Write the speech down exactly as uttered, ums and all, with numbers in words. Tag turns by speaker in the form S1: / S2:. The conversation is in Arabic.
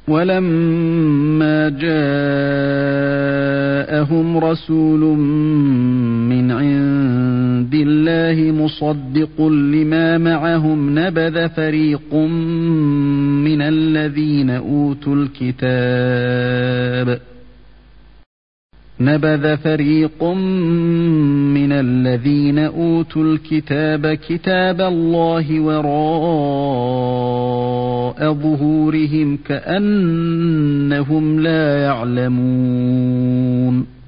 S1: ولما جاءهم رسول من عند الله مصدق لما معهم نبذ فريق من الذين أوتوا الكتاب نبذ فريق من الذين أوتوا الكتاب كتاب الله وراء ظهورهم كأنهم لا يعلمون